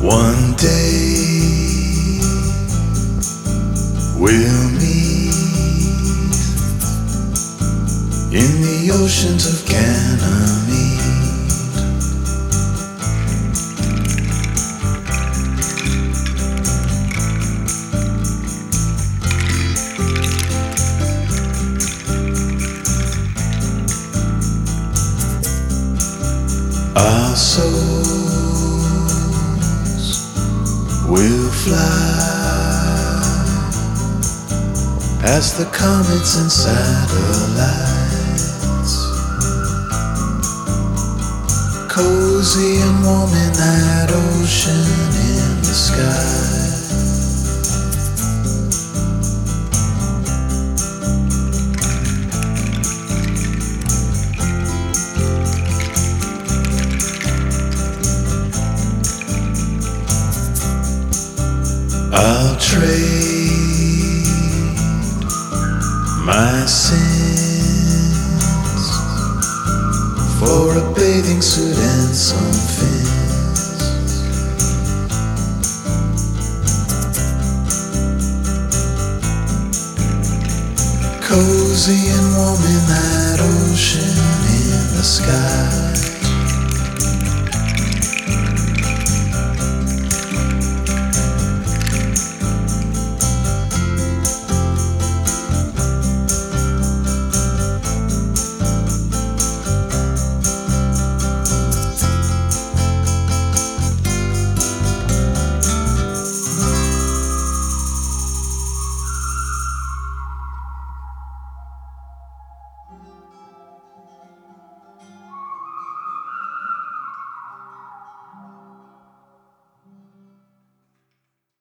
One day we'll meet in the oceans of Ganymede. Our souls will fly past the comets and satellites, cozy and warm in that ocean in the sky. I'll trade my sins for a bathing suit